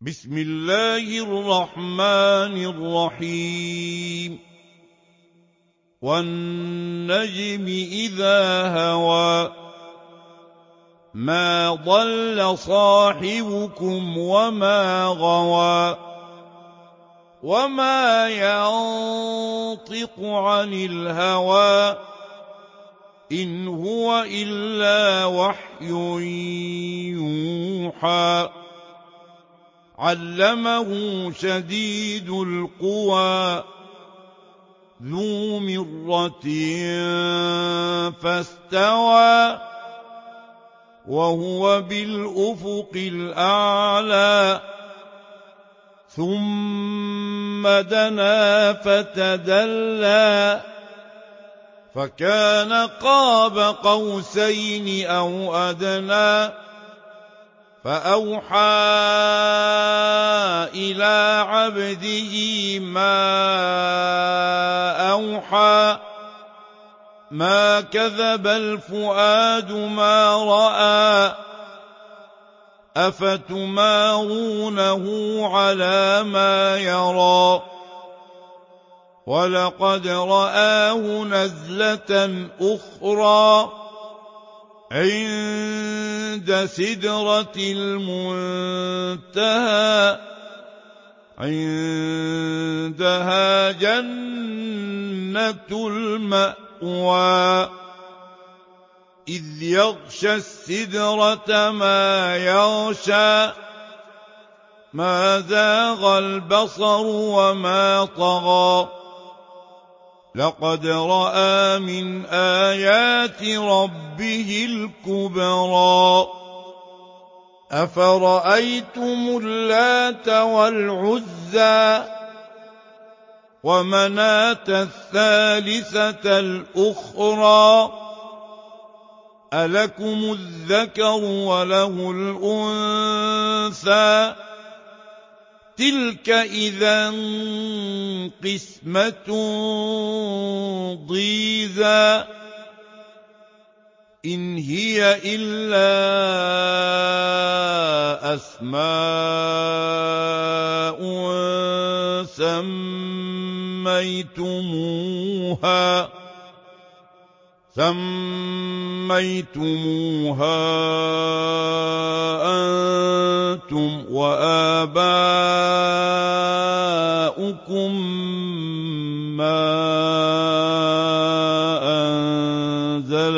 بسم الله الرحمن الرحيم والنجم إذا هوى ما ضل صاحبكم وما غوى وما ينطق عن الهوى إن هو إلا وحي يوحى علمه شديد القوى ذو مرة فاستوى وهو بالأفق الأعلى ثم دنا فتدلى فكان قاب قوسين أو أدنى فأوحى إلى عبده ما أوحى ما كذب الفؤاد ما رأى أفتمارونه على ما يرى ولقد رآه نزلة أخرى عند سدرة المنتهى عندها جنة المأوى إذ يغشى السدرة ما يغشى ما زاغ البصر وما طغى لقد رأى من آيات ربه الكبرى أفرأيتم اللات والعزى ومناة الثالثة الأخرى ألكم الذكر وله الأنثى تلك إذا قسمة ضيزى إن هي إلا أسماء سميتموها أنتم وآباؤكم ما أنزل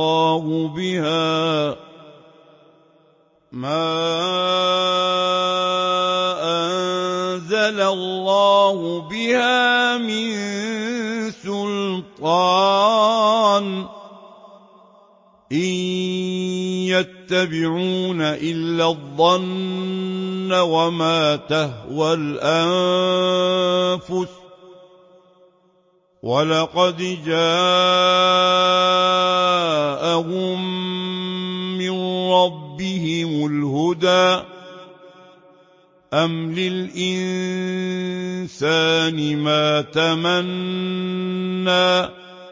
الله بها من سلطان إن يتبعون إلا الظن وما تهوى الأنفس ولقد جاءهم من ربهم الهدى أم للإنسان ما تمنى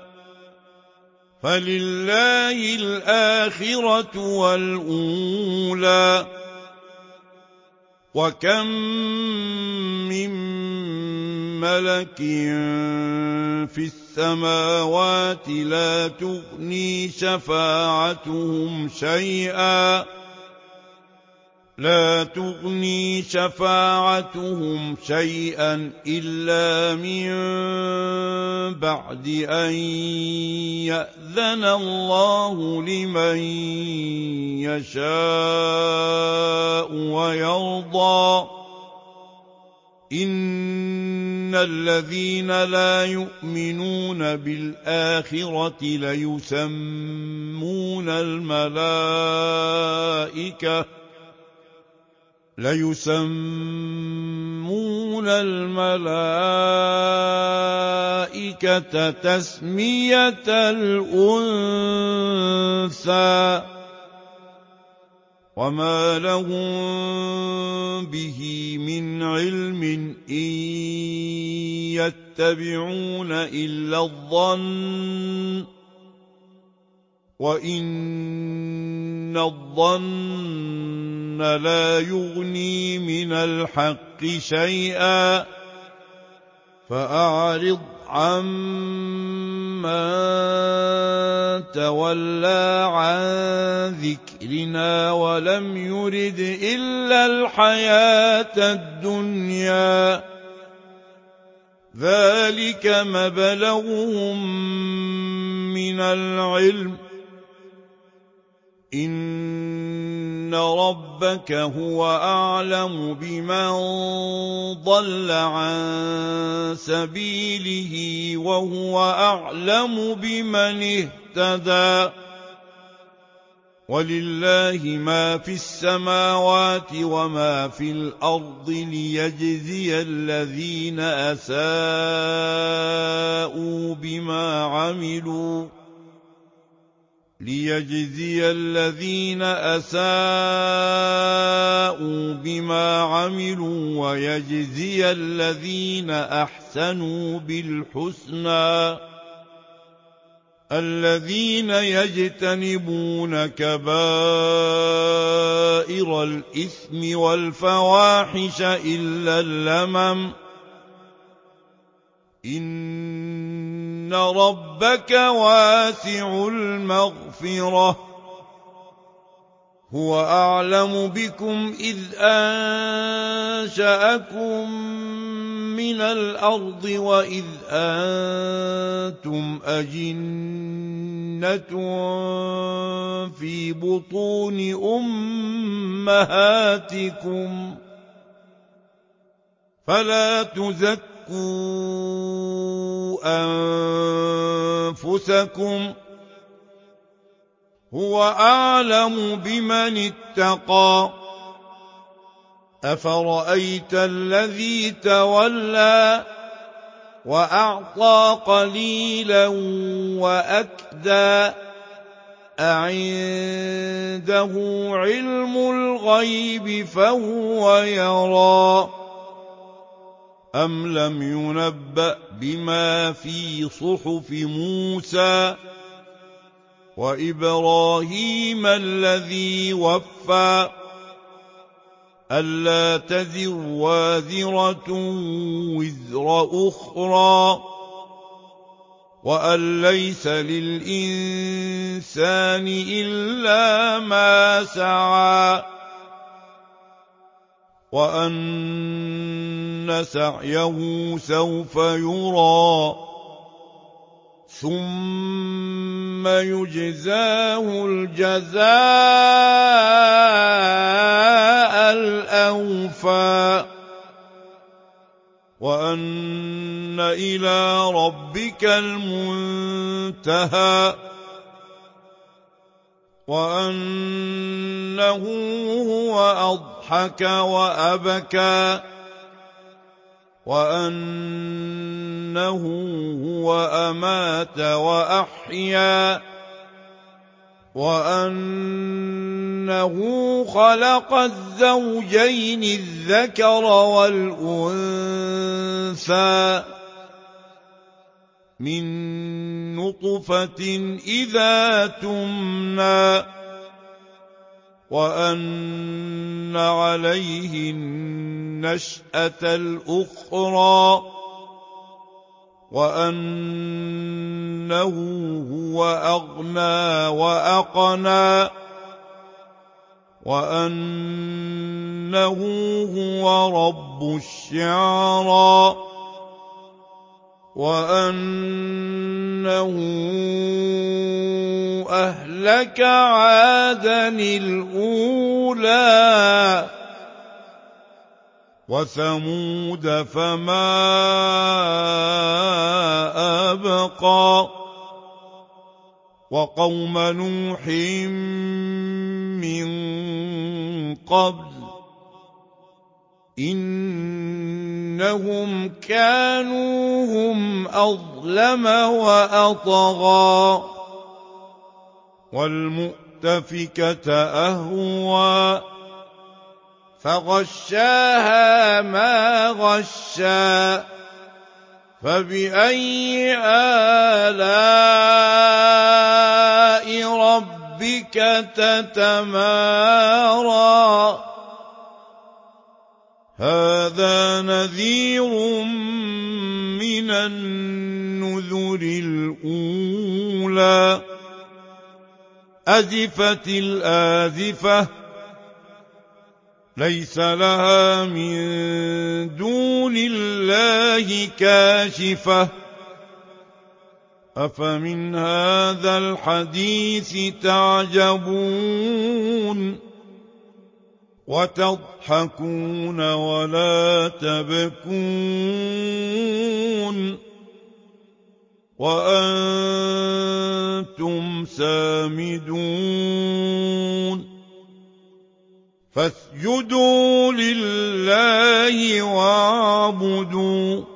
فلله الآخرة والأولى وكم من ملك في السماوات لا تغني شفاعتهم شيئا إلا من بعد أن يأذن الله لمن يشاء ويرضى إن الذين لا يؤمنون بالآخرة ليسمون الملائكة تسمية الأنثى وما لهم به من علم إن يتبعون إلا الظن وإن الظن لا يغني من الحق شيئا فأعرض عمن تولى عن ذكرنا ولم يرد إلا الحياة الدنيا ذلك مبلغهم من العلم إن ربك هو أعلم بمن ضل عن سبيله وهو أعلم بمن اهتدى ولله ما في السماوات وما في الأرض ليجزي الذين أساءوا بما عملوا ويجزي الذين أحسنوا بالحسنى الذين يجتنبون كبائر الإثم والفواحش إلا اللمم إن ربك واسع المغفرة هو أعلم بكم إذ أنشأكم من الأرض وإذ أنتم أجنة في بطون أمهاتكم فلا تزكوا أنفسكم هو أعلم بمن اتقى أفرأيت الذي تولى وأعطى قليلا وأكدى أعنده علم الغيب فهو يرى أم لم ينبأ بما في صحف موسى وإبراهيم الذي وفى ألا تزر وازرة وزر أخرى وأن ليس للإنسان إلا ما سعى وأن سعيه سوف يرى ثم يجزاه الجزاء الأوفى وأن إلى ربك المنتهى وأنه هو أضحك وأبكى وأنه هو أمات وأحيا وأنه خلق الزوجين الذكر والأنثى من نطفة إذا تمنى وأن عليه النشأة الأخرى وأنه هو أغنى وأقنى وأنه هو رب الشعرى وأنه أهلك عادا الأولى وثمود فما أبقى وقوم نوح من قبل إنهم كانوا هم أظلم وأطغى والمؤتفكة أهوى فغشاها ما غشى فبأي آلاء ربك تتمارى هَٰذَا نَذِيرٌ مِّنَ النُّذُرِ الْأُولَىٰ أَزِفَتِ الْآزِفَةُ لَيْسَ لَهَا مِن دُونِ اللَّهِ كَاشِفَةٌ أَفَمِنْ هَٰذَا الْحَدِيثِ تَعْجَبُونَ وَتَضْحَكُونَ وَلَا تَبْكُونَ وَأَنتُمْ سَامِدُونَ فَاسْجُدُوا لِلَّهِ وَاعْبُدُوا ۩